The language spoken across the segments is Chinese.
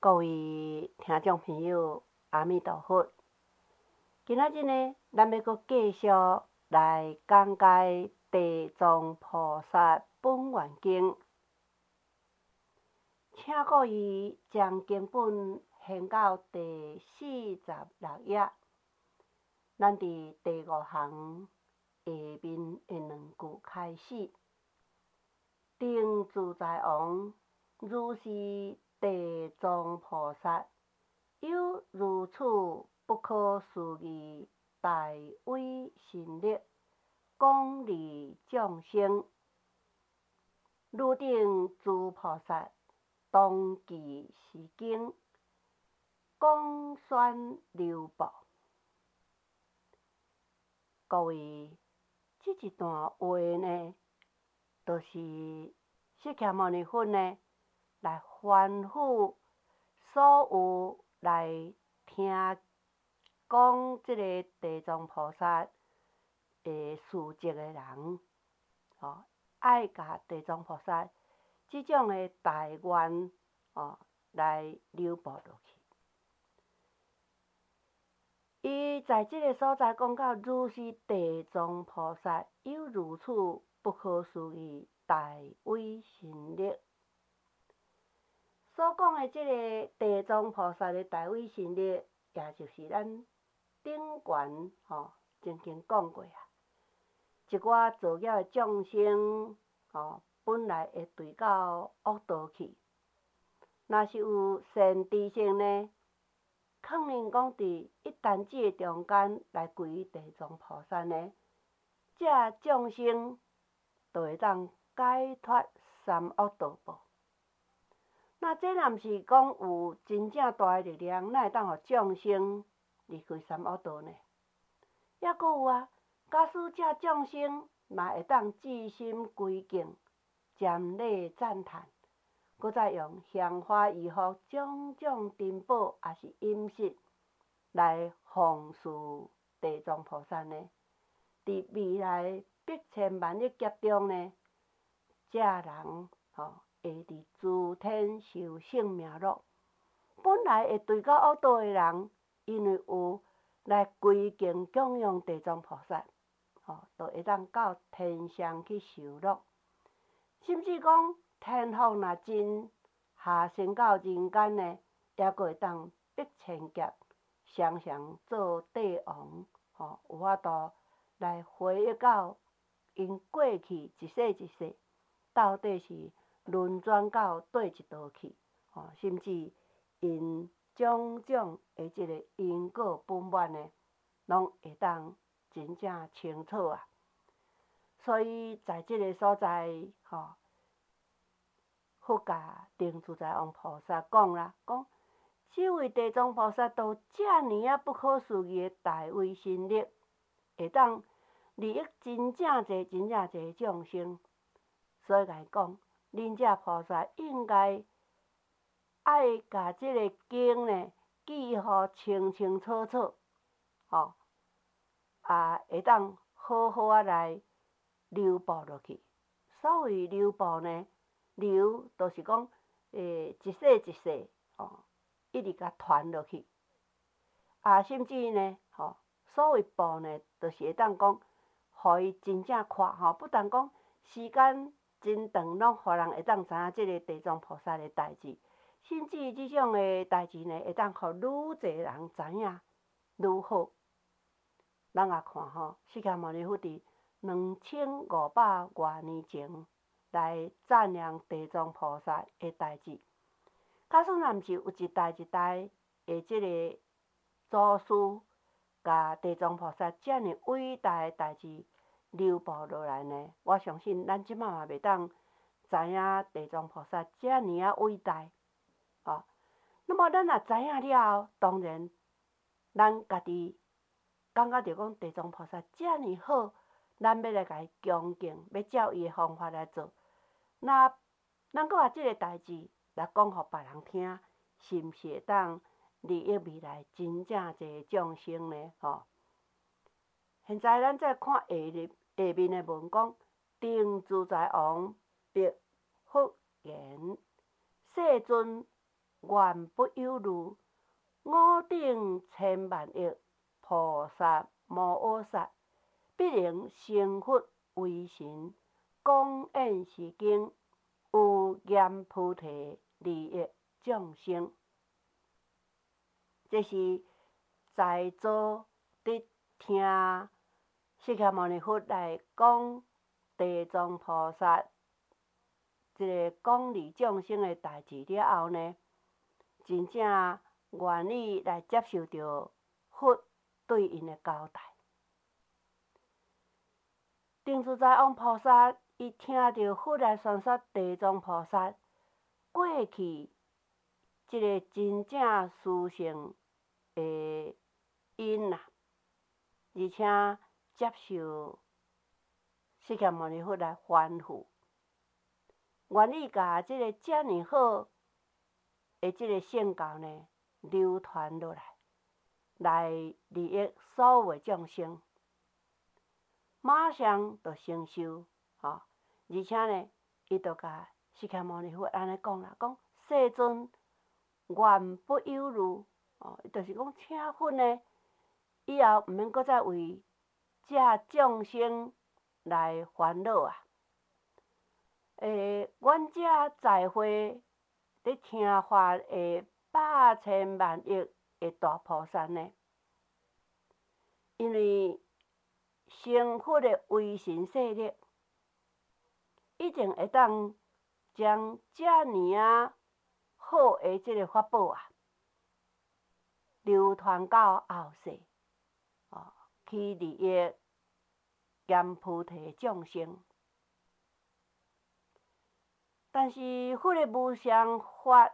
各位听众朋友，阿弥陀佛！今仔日呢，咱要阁继续来讲解地藏菩萨本愿经，请各位将经本掀到第46页，咱伫第5行下面的2句开始。定自在王，如是地藏菩萨，有如此不可思议大威神力，广利众生。如顶诸菩萨，当记是经，广宣流布。各位，这一段话呢，就是释迦牟尼佛呢，来吩咐所有来听讲这个地藏菩萨的事迹的人，爱甲地藏菩萨这种的大愿，来流布落去。伊在这个所在讲到，如是地藏菩萨有如此不可思议大威神力。所讲的这个地藏菩萨的大威神力，也就是咱顶悬曾经讲过啊。一寡造业的众生，本来会对到恶道去，若是有善知识呢，肯定讲伫一弹指的中间来归于地藏菩萨呢，这众生就会当解脱三恶道报。那这若毋是讲有真正大的力量，哪会当互众生离开三恶道呢？抑阁有啊，假使这众生嘛会当至心归敬、瞻礼赞叹，搁再用香花衣服、种种珍宝，也是饮食来奉事地藏菩萨呢？伫未来百千万亿劫中呢，这人会伫诸天受生命乐。本来会对到恶道的人，因为有来归敬供养地藏菩萨，就会当到天上去受乐。甚至讲天福若真，下生到人间呢，也阁会当百千劫常常做帝王，有法度来回忆到因过去一世一世，到底是轮转到倒一道去，甚至因种种的这个因果本满呢，拢会当真正清楚啊。所以在这个所在，佛甲定自在王菩萨讲啦，讲这位地藏菩萨都遮尔不可思议的大威神力，会当利益真正侪众生，所以来讲，恁遮菩萨应该爱甲这个经呢记好清清楚楚，会当好好啊来流布落去。所谓流布呢，流就是讲，一世一世，一直甲传落去。甚至呢，所谓布呢，就是会当讲，互伊真正看，不但讲时间真长，拢互人会当知影这个地藏菩萨的代志，甚至这种的代志呢，会当互愈侪人知影愈好。咱也看释迦牟尼佛伫2500多年前来赞扬地藏菩萨的代志。假使若毋是有一代一代的这个祖师，甲地藏菩萨遮尔伟大的代志流布落来呢，我相信咱即摆嘛袂当知影地藏菩萨遮尔啊伟大。那么咱若知影了后，当然咱家己感觉着讲地藏菩萨遮尔好，咱要来甲伊恭敬，要照伊的方法来做。那咱阁把即个代志来讲互别人听，是毋是会当利益未来真正侪众生呢？现在咱再看下面的文讲，定自在王白佛言：世尊， 原不有路，五顶千万亿菩萨摩诃萨，必能成佛为神，广演是经，有严菩提利益众生。这是在座伫听释迦牟尼佛来讲地藏菩萨这个广利众生的代志了后呢，真正愿意来接受到佛对因的交代。定自在王菩萨，伊听到佛来宣说地藏菩萨过去这个真正殊胜的因啦，而且接受释迦牟尼佛来吩咐，愿意甲这个遮尔好的这个圣教呢流传落来，来利益所有众生，马上就成就而且呢，伊就甲释迦牟尼佛安尼讲啦，讲世尊愿不有路，伊就是讲请佛呢，以后毋免搁再为遮众生来烦恼啊。阮遮在会咧听法的百千万亿的大菩萨呢，因为成佛的威神势力，一定会当将遮尔好的即个法宝啊，流传到后世，去利益严菩提众生。但是佛的无上法，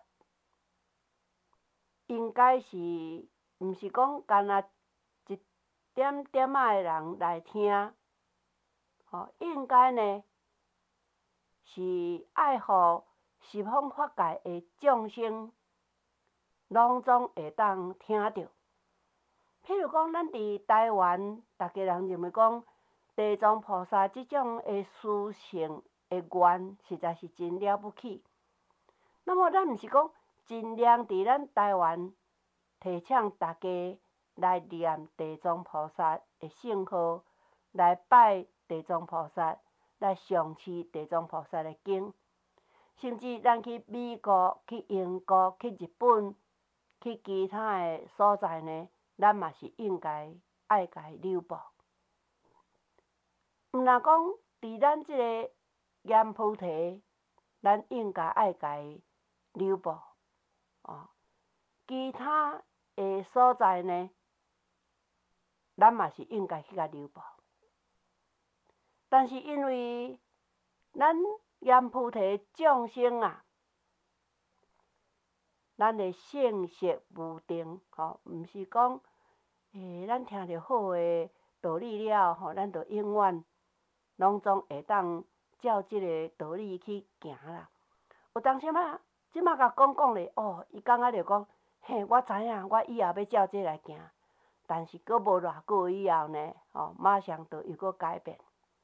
应该是毋是讲干那一点点仔的人来听，应该呢是爱护十方法界的众生，拢总会当听到。譬如讲，咱伫台湾，逐家人认为讲地藏菩萨即种的殊胜的愿，实在是真了不起。那么，咱毋是讲尽量伫咱台湾提倡大家来念地藏菩萨的圣号，来拜地藏菩萨，来上持地藏菩萨的经。甚至咱去美国、去英国、去日本、去其他的所在呢，咱嘛是应该爱甲伊留步。毋若讲伫咱即个严菩提，咱应该爱甲伊留步。其他的所在呢，咱嘛是应该去甲留步。但是因为咱严菩提众生啊，咱的性色无定，毋是讲咱听着好的道理了咱就永远拢总会当照即个道理去行啦。有当时仔即马甲讲咧，伊感觉着讲，嘿，我知影，我以后要照这来行。但是搁无偌久以后呢，马上就又搁改变。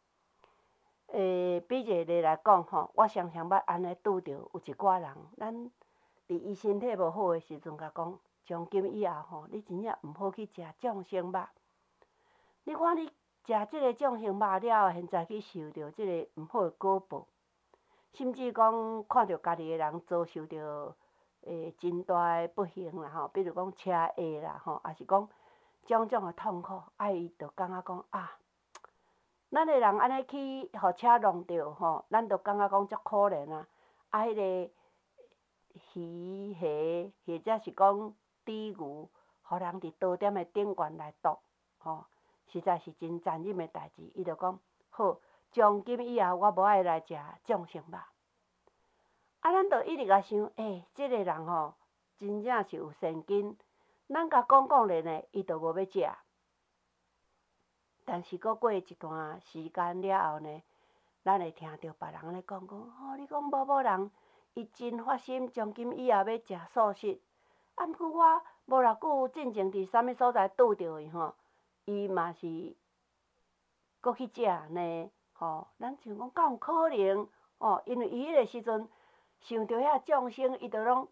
比一个例来讲我常常捌安尼拄着有一寡人，咱伫伊身体无好的时阵，甲讲，从今以后你真正毋好去食众生肉。你看你食即个众生肉了，现在去受着即个毋好的果报，甚至讲看着家己的人遭受着真大的不幸啦比如讲车祸啦也是讲种种的痛苦，伊就感觉讲咱的人安尼去互车弄着咱就感觉讲足可怜啊。迄个鱼虾或者是讲猪牛，互人伫刀点的顶悬来剁实在是真残忍的代志。伊就讲好，从今以后我无爱来食众生肉。咱就一直甲想，即个人真正是有善根，咱甲讲咧呢，伊就无要食。但是搁过一段时间了后呢，咱会听到别人咧讲，你讲某人伊真发心，从今以后要食素食。毋过我无偌久进前伫啥物所在拄着伊伊嘛是搁去食呢。咱想讲敢有可能？因为伊迄个时阵想着遐众生，伊就拢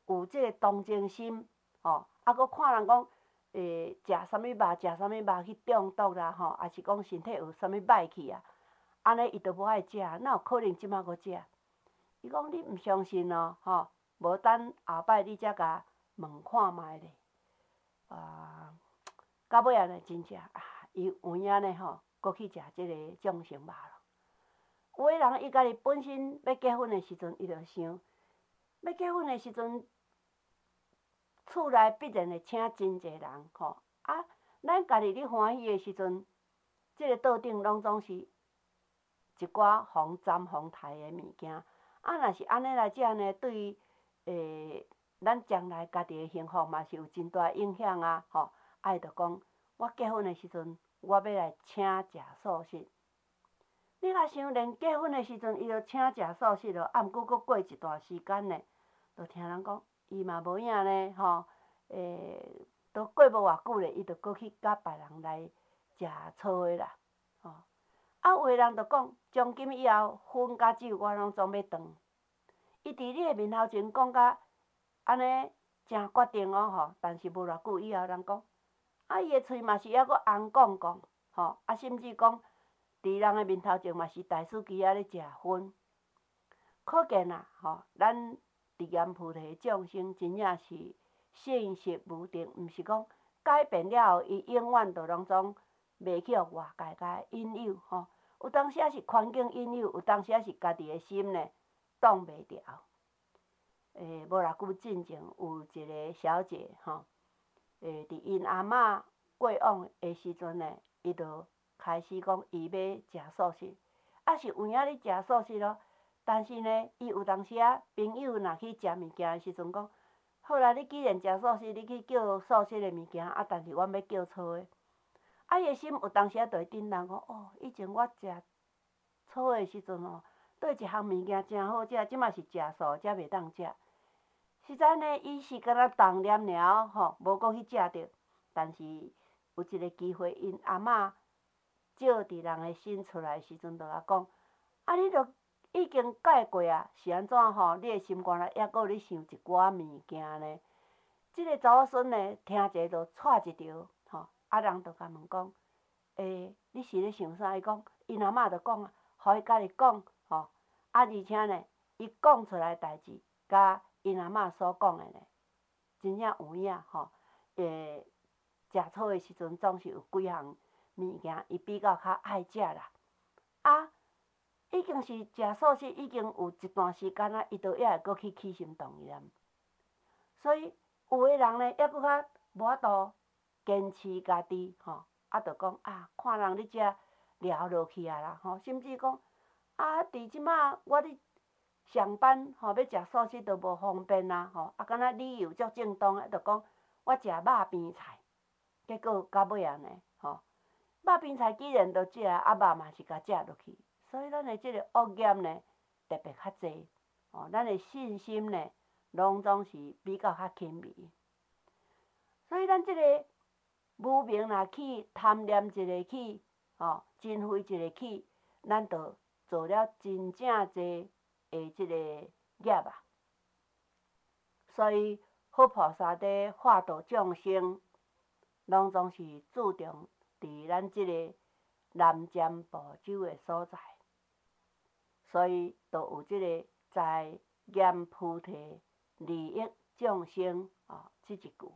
有即个同情心，吼，啊，佫看人讲，食啥物肉去中毒啦，吼，也是讲身体有啥物歹去啊，安尼伊都无爱食，哪有可能即马佫食？伊讲你毋相信哦，吼，无等后摆你才甲问看觅咧，啊，到尾仔呢，真正啊，伊有影呢吼，佫去食即个众生肉咯。有诶人伊家己本身要结婚诶时阵，伊就想，要结婚诶时阵，厝内必然会请真侪人吼，啊，咱家己咧欢喜诶时阵，即个桌顶拢总是一寡防沾防刣诶物件，啊，若是安尼来食呢，对咱将来家己诶幸福嘛是有真大影响啊，吼，啊，伊就讲，我结婚诶时阵，我要来请食素食。你若想，连结婚诶时阵，伊就请食素食咯，啊，毋过佫过一段时间呢，就听人讲，伊嘛无影呢，吼，都过无偌久咧，伊就佫去甲别人来食草诶啦，吼。啊，有诶人就讲，从今以后，薰甲酒我拢总要断。伊伫你诶面头前讲甲安尼诚决定哦，吼，但是无偌久以后，人讲，啊，伊诶喙嘛是抑佫红讲讲，吼，啊，甚至讲。伫人诶面头前嘛是大司机仔咧食薰，可见啊，吼，咱伫阎浮提众生真正是信实无定，毋是讲改变了后，伊永远就拢总袂去互外界甲引诱吼。有当时啊是环境引诱，有当时啊是家己诶心呢挡袂牢。无偌久进前有一个小姐吼，伫因阿嬷过往诶时阵呢，伊就开始讲伊要食素食，啊是有影咧食素食咯。但是呢，伊有当时啊，朋友若去食物件诶时阵讲，好啦，你既然食素食，你去叫素食诶物件，啊，但是阮要叫草诶。啊，伊诶心有当时啊，就会震动讲，哦，以前我食草诶时阵哦，对一项物件诚好食，即马是食素才袂当食。实在呢，伊是敢若动念了吼，无讲去食着。但是有一个机会，因阿嬷照伫人诶心出来时阵，就甲讲：啊，你著已经改过啊，是安怎吼？你诶心肝内抑阁有咧想一寡物件呢？即个查某孙呢，听者就踹一条吼，啊，人就甲问讲：你是咧想啥？伊讲：因阿嬷就讲啊，互伊家己讲吼，啊，而且呢，伊讲出来代志，甲因阿嬷所讲诶呢，真正有影吼。食草诶时阵，总是有几项物件，伊比较较爱食啦。啊，已经是食素食，已经有一段时间啊，伊就还会阁去起心动念。所以有诶人呢，抑阁较无法度坚持家己吼，啊，就讲啊，看人咧遮聊落去啊啦，吼，甚至讲啊，伫即马我咧上班吼，要食素食都无方便啊，吼，啊，敢若理由足正当诶，就讲我食肉边菜。结果到尾啊呢，吼，肉边菜既然都食，啊肉嘛是甲食落去，所以咱的即个恶业呢特别较济，吼，咱的信心呢，拢总是比较较轻微。所以咱即个无明若起，贪念一个起，吼，嗔恚一个起，咱就做了真正济的即个业啊。所以佛菩萨伫化度众生。拢总是注重伫咱即个南瞻部洲诶所在，所以就有即个在阎浮提利益众生即一句。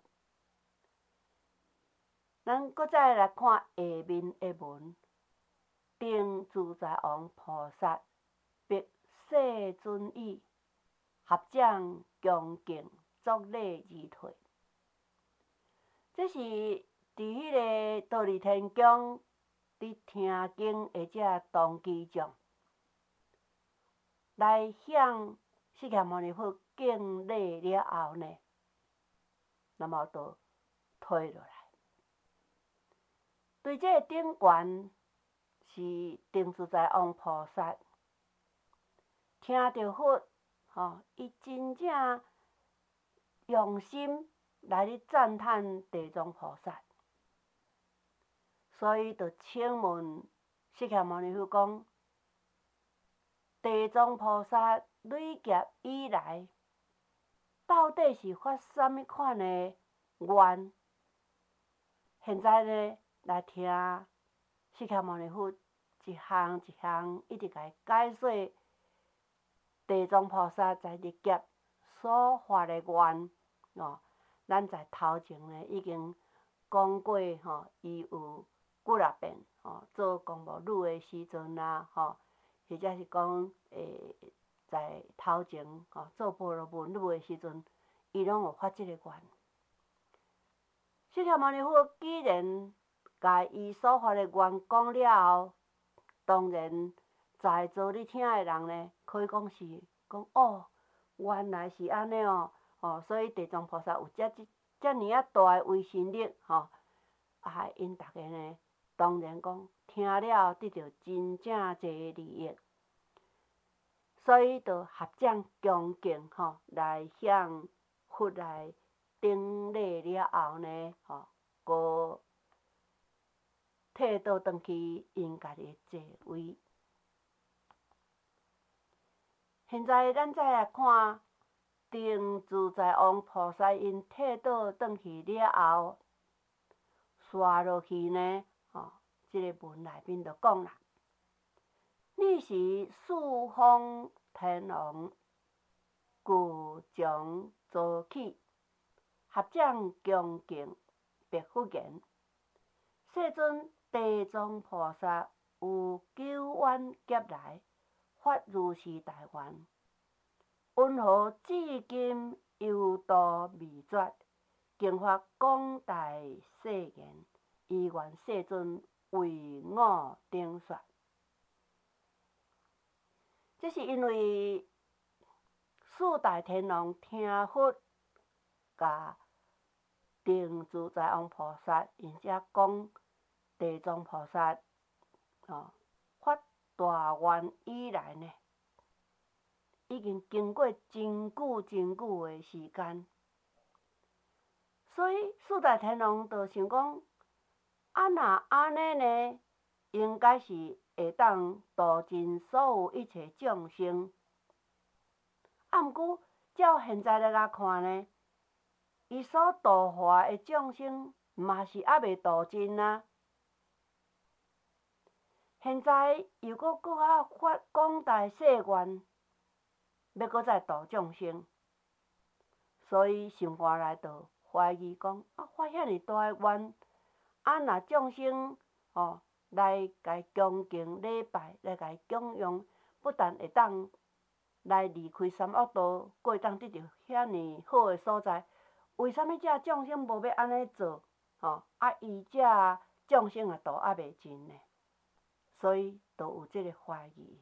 咱搁再来看下面诶文，定自在王菩萨别世尊意，合掌恭敬作礼而退。这是伫迄个道理天宫伫听经的遮当机众来向释迦牟尼佛敬礼了后呢，那么就退落来。对这个顶悬是定自在王菩萨，听到佛吼，伊真正用心来咧赞叹地藏菩萨。所以就请问释迦牟尼佛讲：地藏菩萨累劫以来， 到底是发啥物款的愿？现在呢，来听释迦牟尼佛一项一项一直甲伊解说地藏菩萨在历劫所发的愿哦。咱在头前呢已经讲过吼，伊有几若遍吼，做公母女的时阵啊吼，或者是讲在头前吼做婆罗门女的时阵，伊拢有发即个愿。释迦牟尼佛既然甲伊所发的愿讲了后，当然在座咧听的人呢，可以讲是讲哦，原来是安尼哦，所以地藏菩萨有遮尔啊大的威神力吼，因逐个呢，当然讲听了得到真正济利益，所以就合掌恭敬吼，来向佛来顶礼了后呢，搁退倒转去因家己座位。现在咱再来看定自在王菩萨因退倒转去了后，刷落去呢，即个文内面就讲啦：你是四方天王，故将坐起，合掌恭敬，白佛言：世尊，地藏菩萨有久远劫来发如是大愿，因何至今犹度未绝？经发广大誓言，以愿世尊为我顶说。这是因为四大天王听佛甲定自在王菩萨，因遮讲地藏菩萨发大愿以来呢，已经经过真久真久的时间，所以四大天王就想讲，若安尼呢，应该是会当度尽所有一切众生。毋过照现在来看呢，伊所度化的众生，嘛是还未度尽啊。现在又搁发广大誓愿，要搁再度众生，所以心肝内就怀疑讲，发遐尼大的愿，若众生来甲伊恭敬礼拜，来甲伊供养，不但会当来离开三恶道，阁会当得到遐尼好的所在，为什物遮众生无要安尼做？伊遮众生也度还未尽呢？所以就有即个怀疑。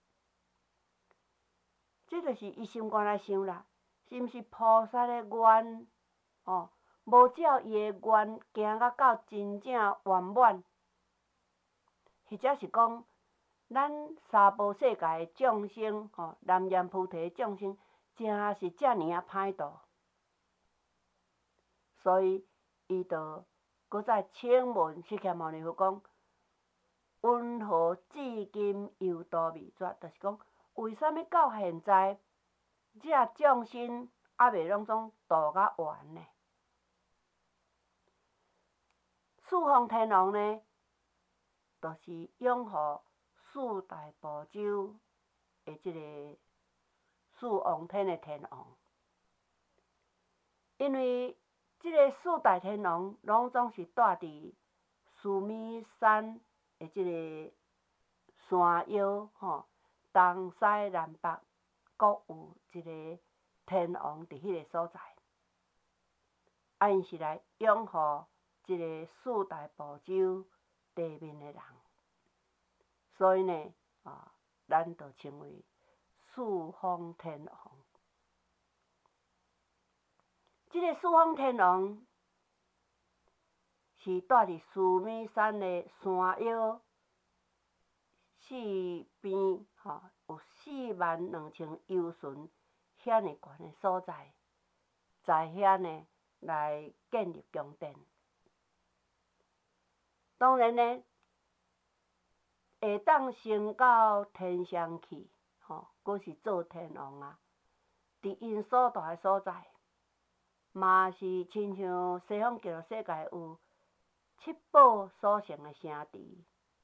这就是伊心肝内想啦，是毋是菩萨的愿无照伊的愿行到真正圆满？或者是讲，咱娑婆世界的众生南阎菩提的众生，真是遮尔啊歹度，所以伊就搁再请问释迦牟尼佛讲：因何至今犹度未绝？就是讲，为什物到现在遮众生还未拢总度甲完呢？四方天王呢，就是拥护四大部洲的即个四王天的天王，因为即个四大天王拢总是住伫须弥山的即个山腰东西南北各有一个天王伫迄个所在，因是来拥护即个四大部洲地面的人，所以呢，咱就称为四方天王。即个四方天王是住伫须弥山的山腰四边有42000由旬遐尼悬的所在，在遐呢来建立宫殿。当然呢，会当升到天上去，阁是做天王啊。 伫因所在诶所在，嘛是亲像西方极乐世界有七宝所成诶城池，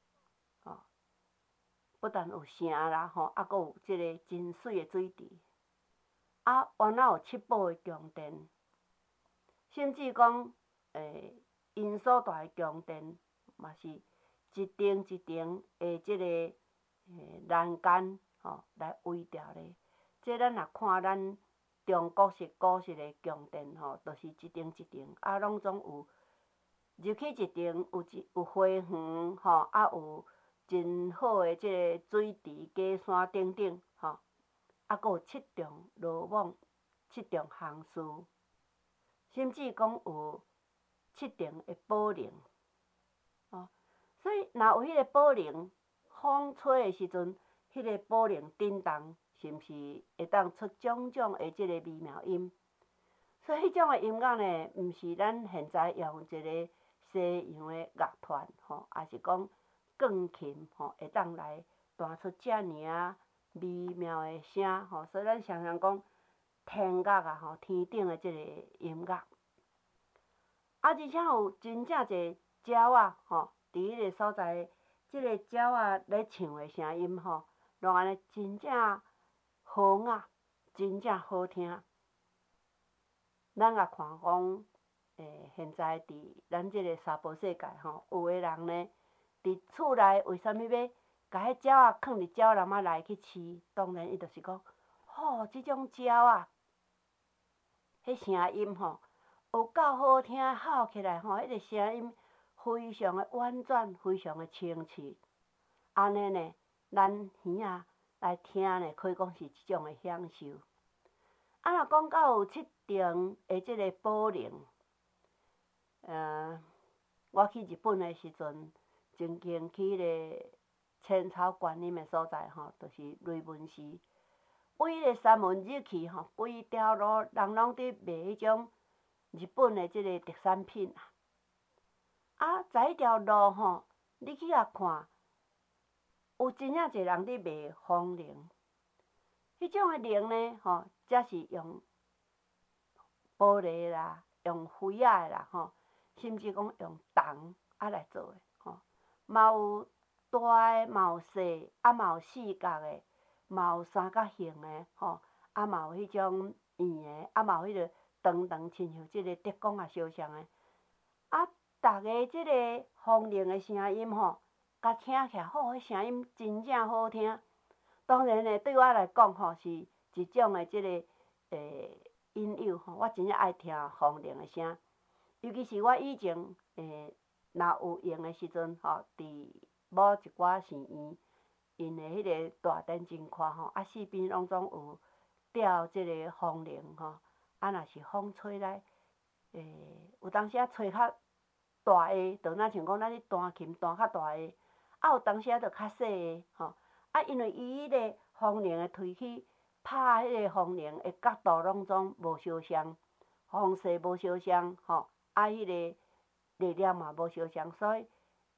不但有城啦，还佫有即个真水诶水池，原来有七宝诶宫殿，甚至讲因所在诶宫殿，嘛是一层一层诶即个栏杆来围着咧。即咱若看咱中国式古式诶宫殿著是一层一层，拢总有入去一层有花园有真好诶即个水池假山顶顶佫有7重罗网、7重行事，甚至讲有7重诶宝铃，所以若有迄个宝铃，风吹诶时阵，迄个宝铃震动，是毋是会当出种种诶即个微妙音？所以迄种诶音乐呢，毋是咱现在用一个西洋诶乐团也是讲钢琴会当来弹出遮尔微妙诶声所以咱常常讲天乐天顶诶即个音乐。而且有真正侪鸟伫迄个所在，即个鸟咧唱诶声音拢安尼真正好雅，真正好听。咱也看讲，现在伫咱即个娑婆世界有诶人呢，伫厝内为虾米要甲迄鸟囥伫鸟笼仔内去饲？当然伊就是讲，即种鸟迄声音有够好听，吼起来迄个声音非常诶婉转，非常诶清澈。安尼呢，咱耳仔来听呢，可以讲是一种诶享受。若讲到有7重诶即个宝铃，我去日本诶时阵，曾经去迄个浅草观音诶所在就是雷文寺。为迄个三文日去规条路人拢伫卖迄种日本诶即个特产品在迄条路你去遐看，有真正侪人伫卖风铃。迄种诶铃呢则是用玻璃啦，用灰仔诶啦甚至讲用铜来做诶嘛有大诶，嘛有细，嘛有四角诶，嘛有三角形诶嘛有迄种圆诶，嘛有迄个长长亲像即个德光烧像诶。逐个即个风铃诶声音甲听起来迄声音真正好听。当然呢，对我来讲是一种诶即个引诱我真正爱听风铃诶声，尤其是我以前若有闲诶时阵伫某一寡寺院，因诶迄个大殿真宽四边拢总有吊即个风铃若是风吹来，有当时吹较大个，就若像讲咱咧弹琴弹较大个，有当时就较细个因为伊迄个风铃诶喙齿拍迄个风铃诶角度拢总无相像，风势无相像迄个力量嘛无相像，所以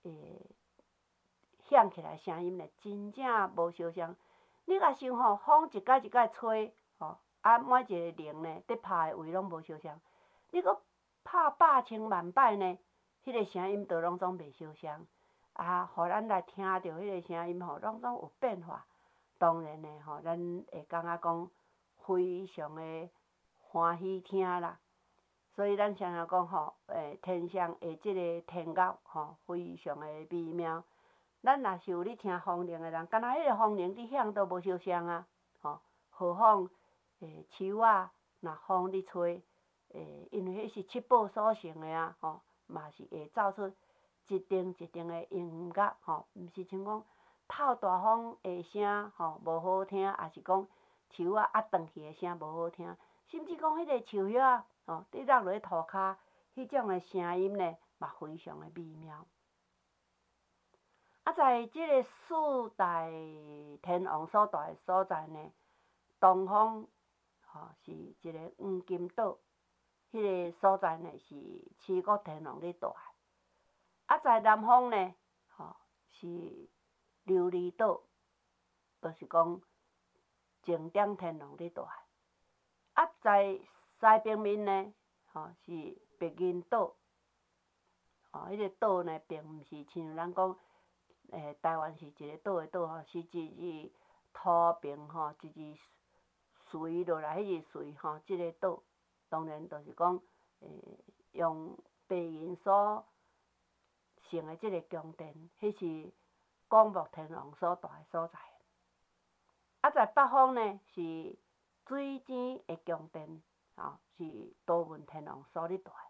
响起来声音呢真正无相像。你若想风一摆一摆吹每一个铃呢伫拍诶位拢无相像，你搁拍百千万摆呢，迄个声音就拢总袂相像。互咱来听着迄个声音拢总有变化。当然呢咱会感觉讲非常诶欢喜听啦。所以咱常常讲天上的即个天乐非常诶美妙。咱若是有咧听风铃诶人，敢若迄个风铃伫响都无相像何况树若风咧吹因为迄是七宝所成诶嘛是会奏出一阵一阵诶音乐毋是像讲透大风诶声无好听，也是讲树断去诶声无好听，甚至讲迄个树叶伫落落涂骹，迄种诶声音呢嘛非常诶美妙。在即个四大天王所在诶所在呢，东方是一个黄金岛，迄个所在呢是七国天王咧住诶。在南方呢是琉璃岛，就是讲情点天王咧住诶。 啊，在西平面呢，是白银岛，迄个岛呢，并毋是像咱讲，台湾是一个岛的岛是一土平一日垂落来，迄日垂即个岛，当然就是讲，用白银所成的即个宫殿，迄是广目天王所住的所在。啊，在北方呢是水晶的宫殿，是多闻天王所咧住的。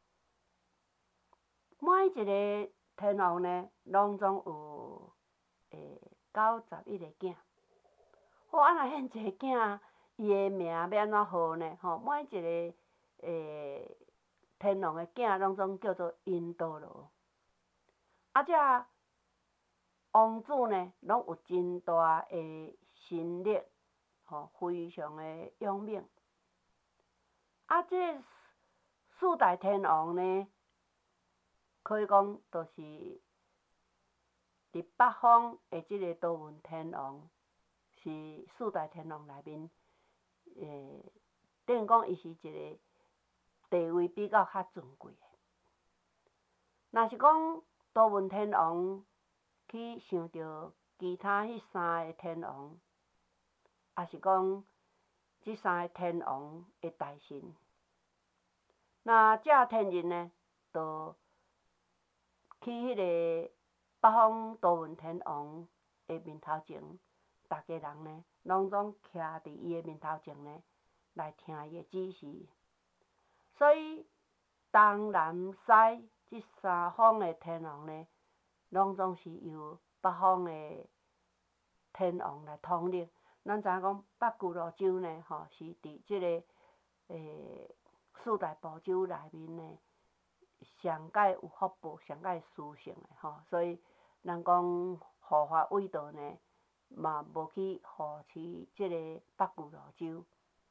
每一个天王呢，拢总有91个囝。啊，若遐济囝，伊的名要安怎号呢？每一个天王的囝拢总叫做因多罗。啊，遮王子呢，拢有真大的神力，非常的勇猛。啊，这四大天王呢，可以讲就是伫北方的即个多闻天王，是四大天王内面，等于讲伊是一个地位比较较尊贵的。若是讲多闻天王去想到其他迄三个天王，也是讲即三个天王的大神，那遮天人呢，就去迄个北方多闻天王的面头前，逐个人呢，拢总徛伫伊的面头前呢，来听伊的指示。所以东南西即三方的天王呢，拢总是由北方的天王来统领。咱知影讲北俱泸州呢，是伫即个四大部洲内面呢，上界有福报、上界殊胜的所以咱讲护法伟道呢，嘛无去护持即个北俱泸州。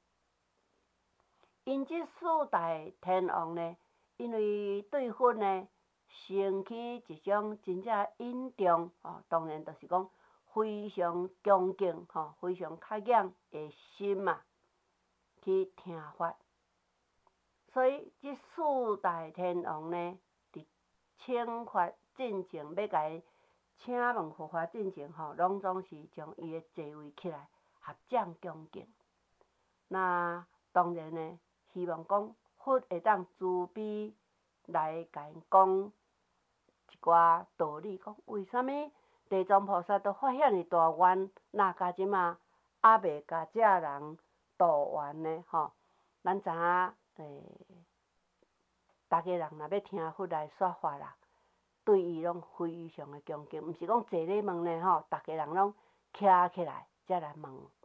因即四大天王呢，因为对佛呢，升起一种真正引重当然就是讲非常恭敬非常较仰的心嘛，去听法。所以即四大天王呢，伫请法进前要甲伊请问佛法进前拢总是将伊的座位起来合掌恭敬。那当然呢，希望讲佛会当慈悲来甲因讲一寡道理，讲为什么地藏菩萨都发遐尼大愿，那甲即马还袂甲遮人度完呢？咱知影逐个人若要听佛来说法啦，对伊拢非常的恭敬，毋是讲坐咧问呢逐个人拢徛起来才来问。